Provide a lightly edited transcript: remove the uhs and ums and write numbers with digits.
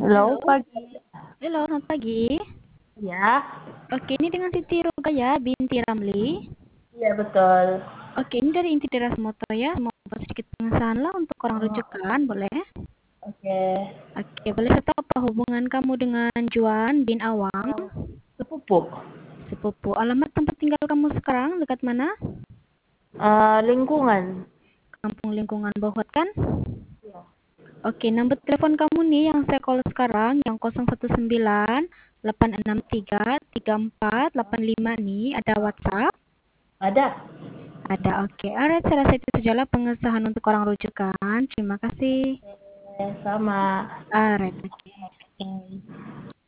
Halo, Halo, pagi. halo, selamat pagi. Ya, Oke, ini dengan Siti Rogaya binti Ramli. iya betul. Oke, ini dari Inti Teras Moto ya. Mau buat sedikit pengesahan lah untuk orang Oh, rujukan, boleh? oke. Oke, boleh saya tahu apa hubungan kamu dengan Juan bin Awang, Sepupu. sepupu? Alamat tempat tinggal kamu sekarang dekat mana? Lingkungan. Kampung Lingkungan Bohot kan? Iya. Oke, nomor telepon kamu nih yang saya call sekarang yang 019 863 3485 nih, ada WhatsApp? Ada. Ada, oke. Alright, saya rasa itu sajalah pengesahan untuk orang rujukan. Terima kasih. Sama. Alright, oke.